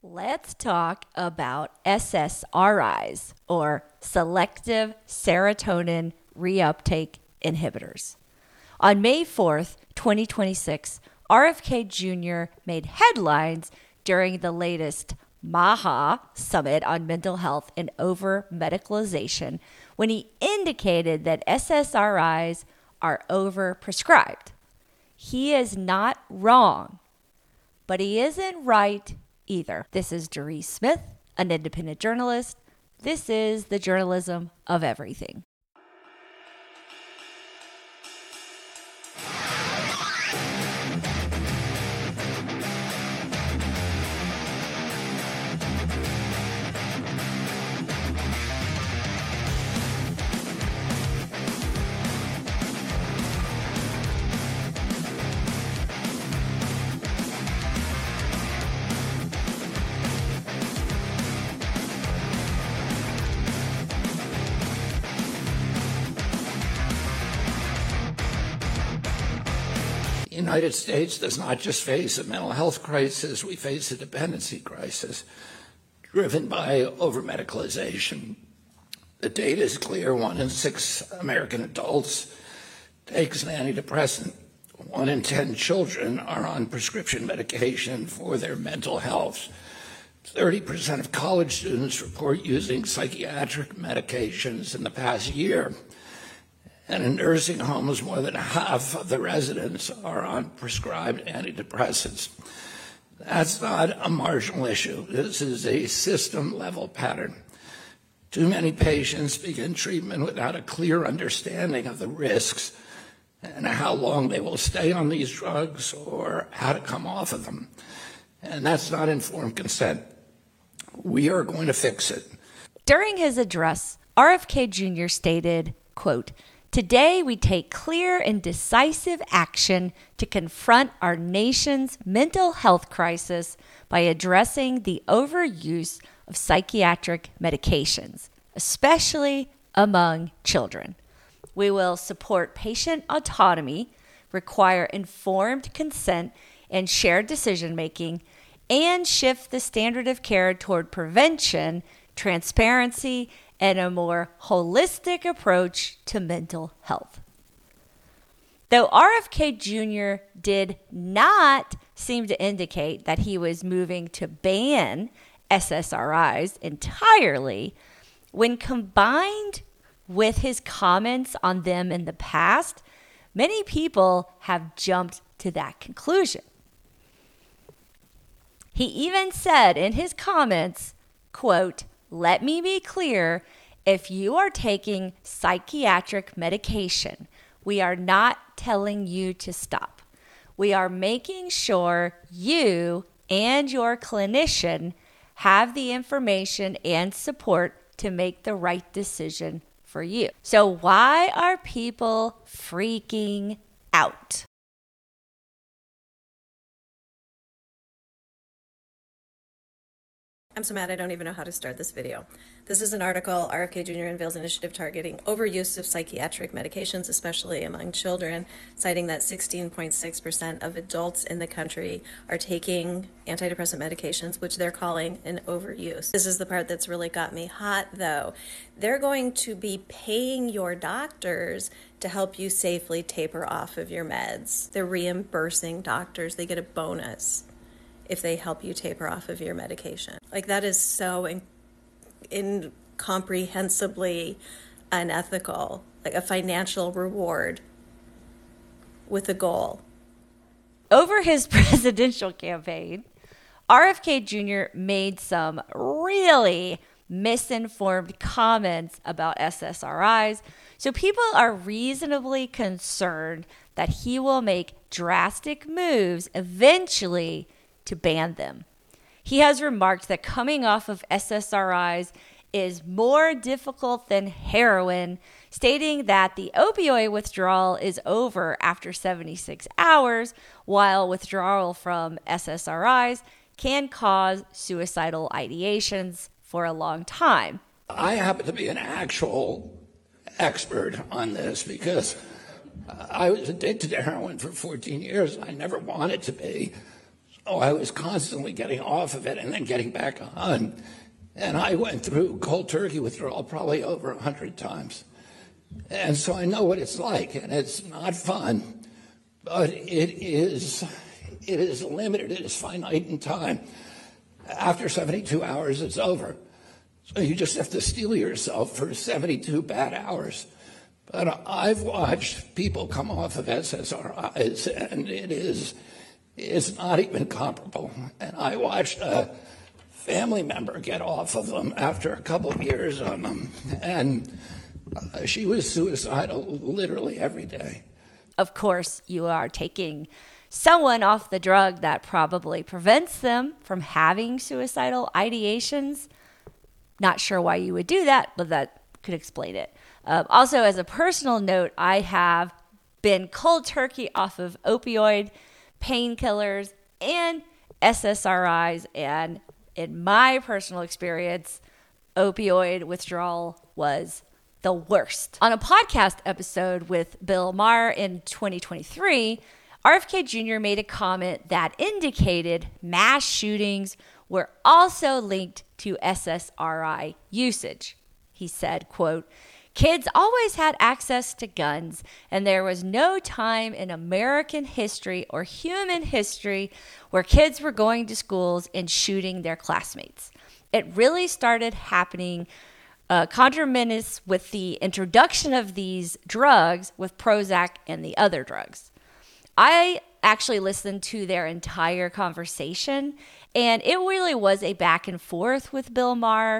Let's talk about SSRIs, or selective serotonin reuptake inhibitors. On May 4th, 2026, RFK Jr. made headlines during the latest MAHA Summit on Mental Health and Over-Medicalization when he indicated that SSRIs are overprescribed. He is not wrong, but he isn't right either. This is Doris Smith, an independent journalist. This is the journalism of everything. The United States does not just face a mental health crisis, we face a dependency crisis driven by over-medicalization. The data is clear. 1 in 6 American adults takes an antidepressant. 1 in 10 children are on prescription medication for their mental health. 30% of college students report using psychiatric medications in the past year. And in nursing homes, more than half of the residents are on prescribed antidepressants. That's not a marginal issue. This is a system-level pattern. Too many patients begin treatment without a clear understanding of the risks and how long they will stay on these drugs or how to come off of them. And that's not informed consent. We are going to fix it. During his address, RFK Jr. stated, quote, "Today, we take clear and decisive action to confront our nation's mental health crisis by addressing the overuse of psychiatric medications, especially among children. We will support patient autonomy, require informed consent and shared decision-making, and shift the standard of care toward prevention, transparency, and a more holistic approach to mental health." Though RFK Jr. did not seem to indicate that he was moving to ban SSRIs entirely, when combined with his comments on them in the past, many people have jumped to that conclusion. He even said in his comments, quote, "Let me be clear, if you are taking psychiatric medication, we are not telling you to stop. We are making sure you and your clinician have the information and support to make the right decision for you." So why are people freaking out? I'm so mad I don't even know how to start this video. This is an article, RFK Jr. unveils initiative targeting overuse of psychiatric medications, especially among children, citing that 16.6% of adults in the country are taking antidepressant medications, which they're calling an overuse. This is the part that's really got me hot, though. They're going to be paying your doctors to help you safely taper off of your meds. They're reimbursing doctors. They get a bonus if they help you taper off of your medication. Like, that is so incomprehensibly unethical, like a financial reward with a goal. Over his presidential campaign, RFK Jr. made some really misinformed comments about SSRIs, so people are reasonably concerned that he will make drastic moves eventually to ban them. He has remarked that coming off of SSRIs is more difficult than heroin, stating that the opioid withdrawal is over after 76 hours, while withdrawal from SSRIs can cause suicidal ideations for a long time. I happen to be an actual expert on this because I was addicted to heroin for 14 years. I never wanted to be. I was constantly getting off of it and then getting back on. And I went through cold turkey withdrawal probably over 100 times. And so I know what it's like, and it's not fun, but it is limited, it is finite in time. After 72 hours, it's over. So you just have to steel yourself for 72 bad hours. But I've watched people come off of SSRIs, and it's not even comparable. And I watched a family member get off of them after a couple of years on them, and she was suicidal literally every day. Of course, you are taking someone off the drug that probably prevents them from having suicidal ideations. Not sure why you would do that, but that could explain it. Also, as a personal note, I have been cold turkey off of opioid, painkillers, and SSRIs. And in my personal experience, opioid withdrawal was the worst. On a podcast episode with Bill Maher in 2023, RFK Jr. made a comment that indicated mass shootings were also linked to SSRI usage. He said, quote, "Kids always had access to guns, and there was no time in American history or human history where kids were going to schools and shooting their classmates. It really started happening concomitant with the introduction of these drugs with Prozac and the other drugs." I actually listened to their entire conversation, and it really was a back and forth with Bill Maher.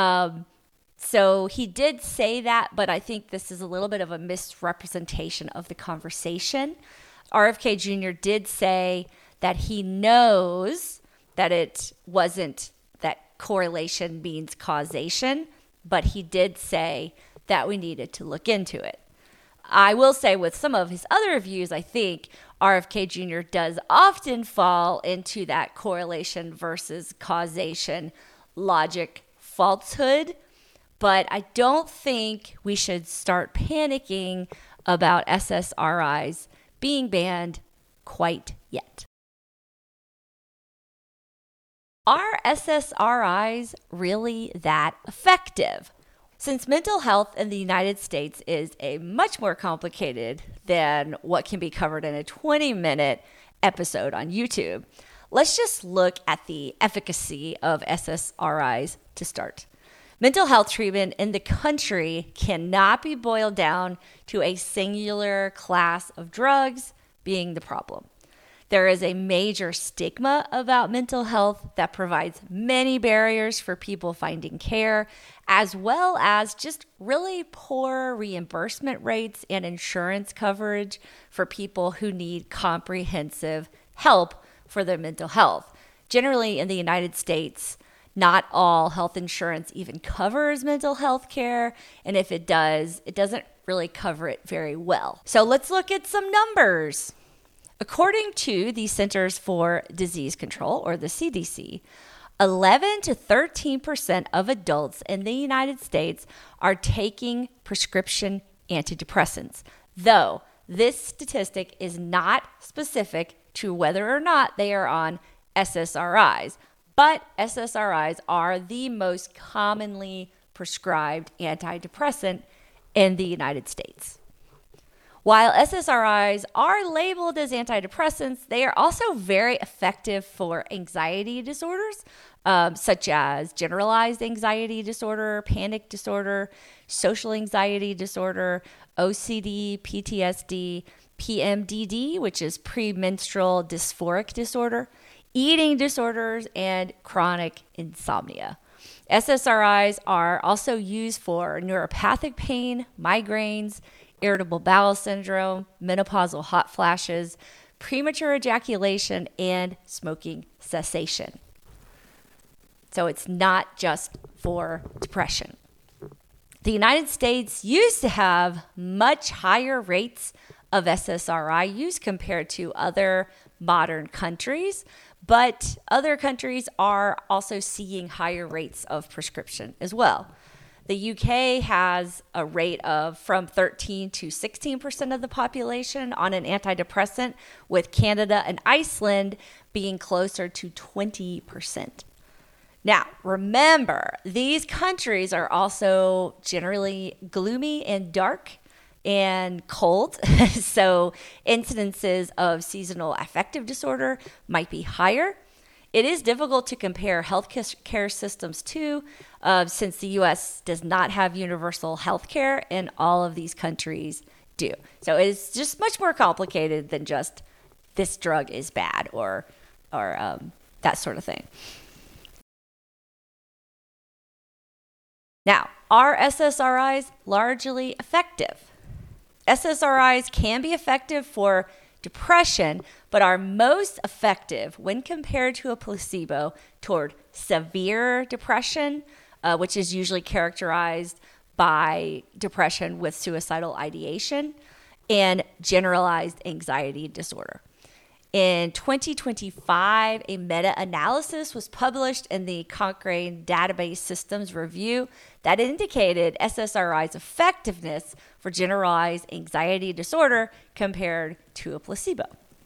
So he did say that, but I think this is a little bit of a misrepresentation of the conversation. RFK Jr. did say that he knows that it wasn't that correlation means causation, but he did say that we needed to look into it. I will say with some of his other views, I think RFK Jr. does often fall into that correlation versus causation logic falsehood. But I don't think we should start panicking about SSRIs being banned quite yet. Are SSRIs really that effective? Since mental health in the United States is a much more complicated than what can be covered in a 20-minute episode on YouTube, let's just look at the efficacy of SSRIs to start. Mental health treatment in the country cannot be boiled down to a singular class of drugs being the problem. There is a major stigma about mental health that provides many barriers for people finding care, as well as just really poor reimbursement rates and insurance coverage for people who need comprehensive help for their mental health. Generally, in the United States, not all health insurance even covers mental health care, and if it does, it doesn't really cover it very well. So let's look at some numbers. According to the Centers for Disease Control, or the CDC, 11 to 13% of adults in the United States are taking prescription antidepressants, though this statistic is not specific to whether or not they are on SSRIs, but SSRIs are the most commonly prescribed antidepressant in the United States. While SSRIs are labeled as antidepressants, they are also very effective for anxiety disorders, such as generalized anxiety disorder, panic disorder, social anxiety disorder, OCD, PTSD, PMDD, which is premenstrual dysphoric disorder, eating disorders, and chronic insomnia. SSRIs are also used for neuropathic pain, migraines, irritable bowel syndrome, menopausal hot flashes, premature ejaculation, and smoking cessation. So it's not just for depression. The United States used to have much higher rates of SSRI use compared to other modern countries, but other countries are also seeing higher rates of prescription as well. The UK has a rate of from 13 to 16% of the population on an antidepressant, with Canada and Iceland being closer to 20%. Now, remember, these countries are also generally gloomy and dark and cold, so incidences of seasonal affective disorder might be higher. It is difficult to compare healthcare systems too, since the U.S. does not have universal health care and all of these countries do. So it's just much more complicated than just this drug is bad or that sort of thing. Now, are SSRIs largely effective? SSRIs can be effective for depression, but are most effective when compared to a placebo toward severe depression, which is usually characterized by depression with suicidal ideation, and generalized anxiety disorder. In 2025, a meta-analysis was published in the Cochrane Database Systems Review that indicated SSRI's effectiveness for generalized anxiety disorder compared to a placebo.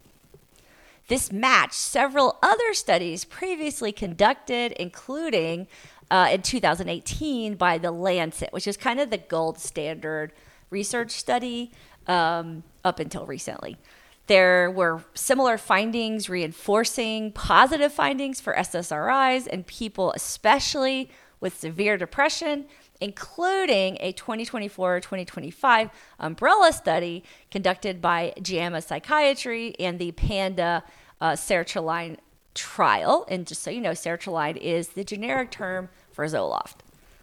This matched several other studies previously conducted, including in 2018 by The Lancet, which is kind of the gold standard research study up until recently. There were similar findings reinforcing positive findings for SSRIs in people, especially with severe depression, including a 2024-2025 umbrella study conducted by JAMA Psychiatry and the PANDA sertraline trial. And just so you know, sertraline is the generic term for Zoloft.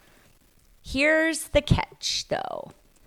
Here's the catch, though.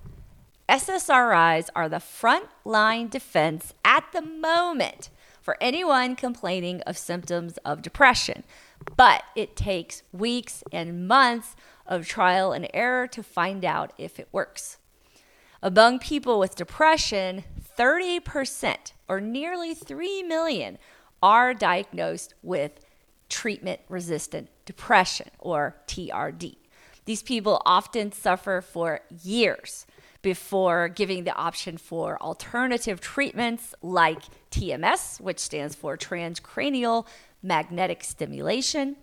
SSRIs are the frontline defense at the moment for anyone complaining of symptoms of depression, but it takes weeks and months of trial and error to find out if it works. Among people with depression, 30%, or nearly 3 million, are diagnosed with treatment-resistant depression, or TRD. These people often suffer for years before giving the option for alternative treatments like TMS, which stands for transcranial magnetic stimulation,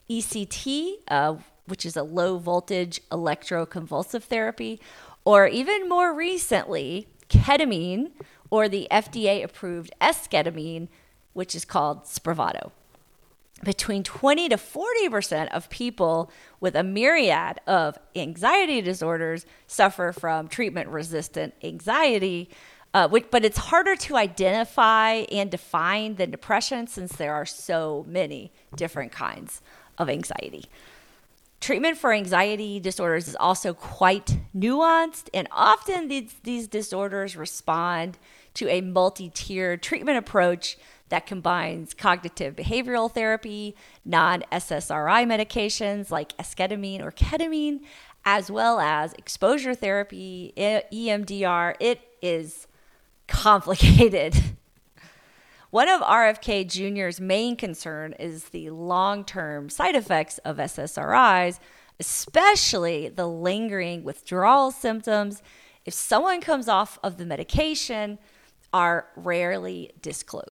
ECT, which is a low voltage electroconvulsive therapy, or even more recently, ketamine, or the FDA approved esketamine, which is called Spravato. Between 20 to 40% of people with a myriad of anxiety disorders suffer from treatment-resistant anxiety, but it's harder to identify and define than depression since there are so many different kinds of anxiety. Treatment for anxiety disorders is also quite nuanced, and often these disorders respond to a multi-tiered treatment approach that combines cognitive behavioral therapy, non-SSRI medications like esketamine or ketamine, as well as exposure therapy, EMDR. It is complicated. One of RFK Jr.'s main concern is the long-term side effects of SSRIs, especially the lingering withdrawal symptoms. If someone comes off of the medication, are rarely disclosed.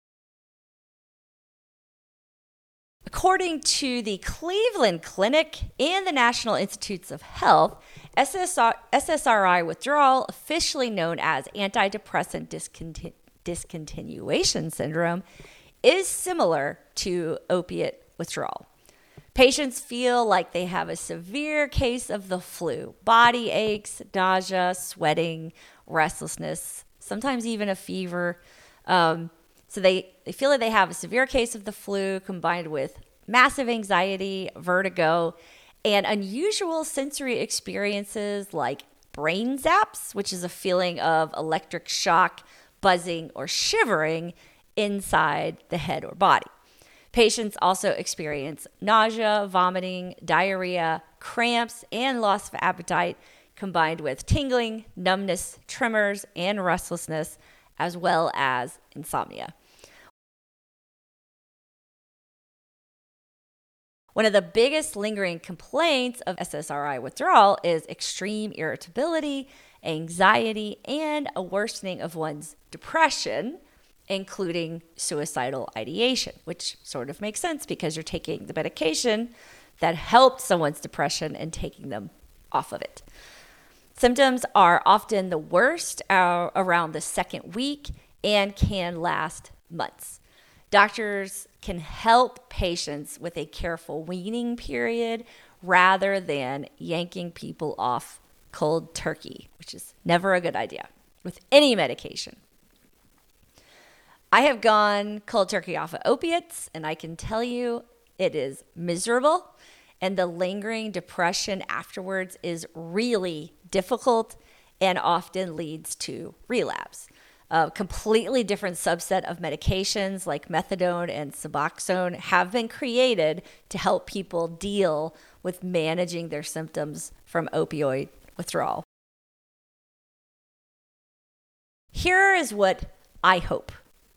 According to the Cleveland Clinic and the National Institutes of Health, SSRI withdrawal, officially known as antidepressant discontinuation syndrome, is similar to opiate withdrawal. Patients feel like they have a severe case of the flu, body aches, nausea, sweating, restlessness, sometimes even a fever. So they feel like they have a severe case of the flu combined with massive anxiety, vertigo, and unusual sensory experiences like brain zaps, which is a feeling of electric shock, buzzing, or shivering inside the head or body. Patients also experience nausea, vomiting, diarrhea, cramps, and loss of appetite, combined with tingling, numbness, tremors, and restlessness, as well as insomnia. One of the biggest lingering complaints of SSRI withdrawal is extreme irritability, anxiety, and a worsening of one's depression, including suicidal ideation, which sort of makes sense because you're taking the medication that helped someone's depression and taking them off of it. Symptoms are often the worst around the second week and can last months. Doctors can help patients with a careful weaning period rather than yanking people off cold turkey, which is never a good idea with any medication. I have gone cold turkey off of opiates, and I can tell you it is miserable, and the lingering depression afterwards is really difficult and often leads to relapse. A completely different subset of medications like methadone and Suboxone have been created to help people deal with managing their symptoms from opioid withdrawal. Here is what I hope.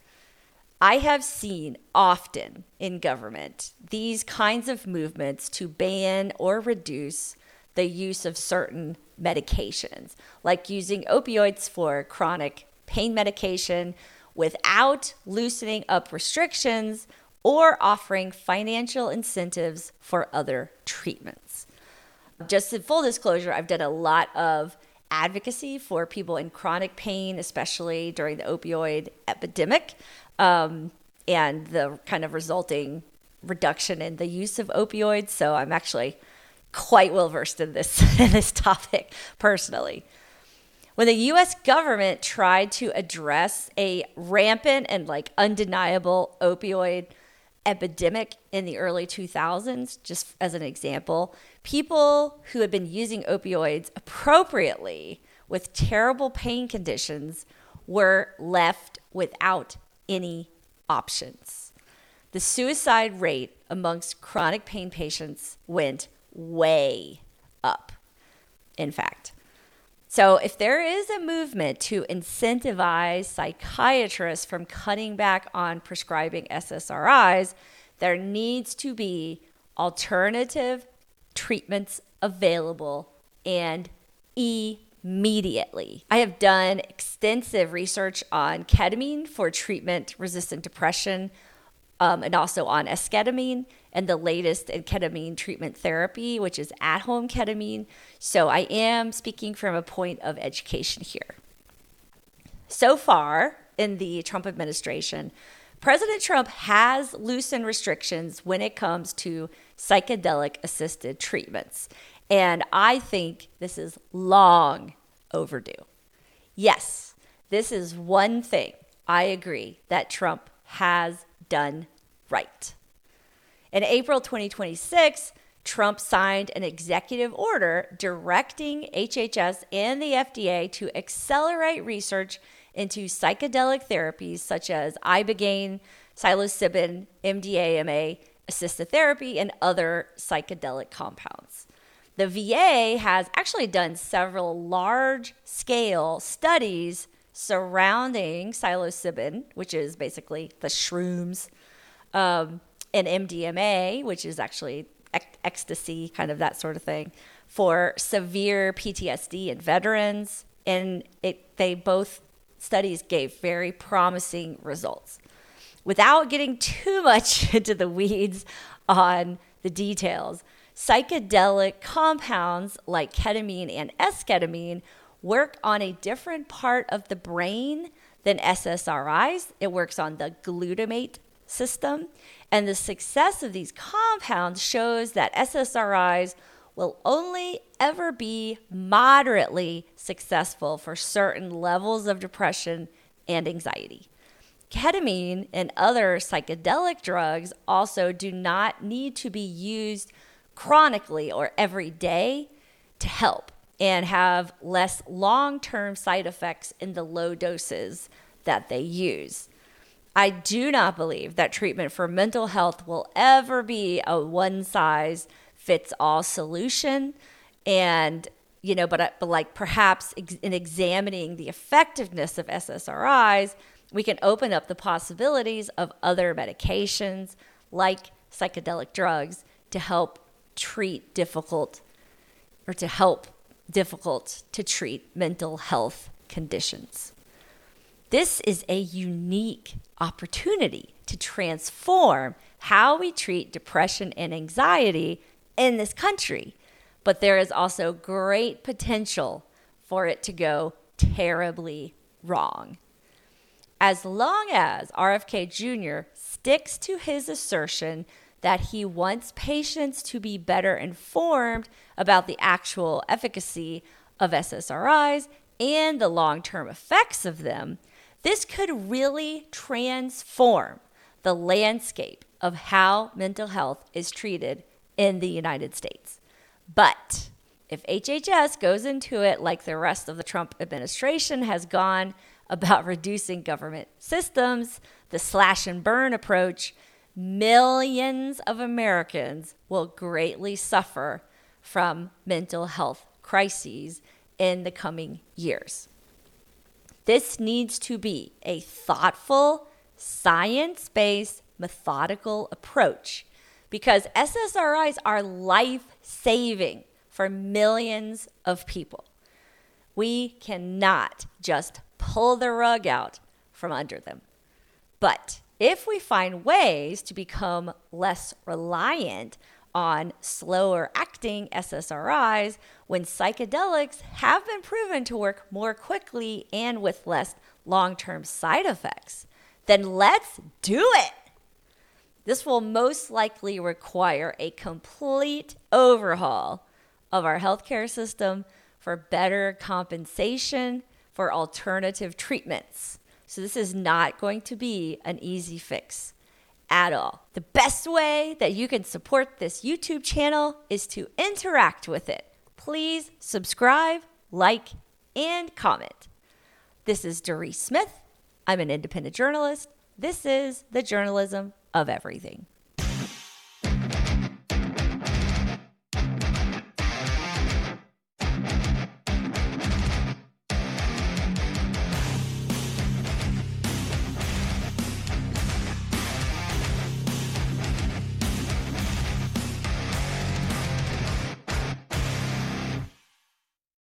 I have seen often in government these kinds of movements to ban or reduce the use of certain medications, like using opioids for chronic pain medication without loosening up restrictions or offering financial incentives for other treatments. Just in full disclosure, I've done a lot of advocacy for people in chronic pain, especially during the opioid epidemic, and the kind of resulting reduction in the use of opioids. So I'm actually quite well versed in this topic personally. When the U.S. government tried to address a rampant and undeniable opioid epidemic in the early 2000s, just as an example, people who had been using opioids appropriately with terrible pain conditions were left without any options. The suicide rate amongst chronic pain patients went way up, in fact. So if there is a movement to incentivize psychiatrists from cutting back on prescribing SSRIs, there needs to be alternative treatments available and immediately. I have done extensive research on ketamine for treatment-resistant depression, and also on esketamine and the latest in ketamine treatment therapy, which is at-home ketamine. So I am speaking from a point of education here. So far in the Trump administration, President Trump has loosened restrictions when it comes to psychedelic-assisted treatments. And I think this is long overdue. Yes, this is one thing I agree that Trump has done right. In April 2026, Trump signed an executive order directing HHS and the FDA to accelerate research into psychedelic therapies such as ibogaine, psilocybin, MDMA, assisted therapy, and other psychedelic compounds. The VA has actually done several large-scale studies surrounding psilocybin, which is basically the shrooms, and MDMA, which is actually ecstasy, kind of that sort of thing, for severe PTSD in veterans. And they both studies gave very promising results. Without getting too much into the weeds on the details, psychedelic compounds like ketamine and esketamine work on a different part of the brain than SSRIs. It works on the glutamate system. And the success of these compounds shows that SSRIs will only ever be moderately successful for certain levels of depression and anxiety. Ketamine and other psychedelic drugs also do not need to be used chronically or every day to help, and have less long-term side effects in the low doses that they use. I do not believe that treatment for mental health will ever be a one-size-fits-all solution. And, but perhaps in examining the effectiveness of SSRIs, we can open up the possibilities of other medications like psychedelic drugs to help treat difficult to treat mental health conditions. This is a unique opportunity to transform how we treat depression and anxiety in this country. But there is also great potential for it to go terribly wrong. As long as RFK Jr. sticks to his assertion that he wants patients to be better informed about the actual efficacy of SSRIs and the long-term effects of them, this could really transform the landscape of how mental health is treated in the United States. But if HHS goes into it like the rest of the Trump administration has gone about reducing government systems, the slash and burn approach, millions of Americans will greatly suffer from mental health crises in the coming years. This needs to be a thoughtful, science-based, methodical approach because SSRIs are life-saving for millions of people. We cannot just pull the rug out from under them. But if we find ways to become less reliant on slower acting SSRIs when psychedelics have been proven to work more quickly and with less long-term side effects, then let's do it. This will most likely require a complete overhaul of our healthcare system for better compensation for alternative treatments. So this is not going to be an easy fix at all. The best way that you can support this YouTube channel is to interact with it. Please subscribe, like, and comment. This is Doris Smith. I'm an independent journalist. This is the Journalism of Everything.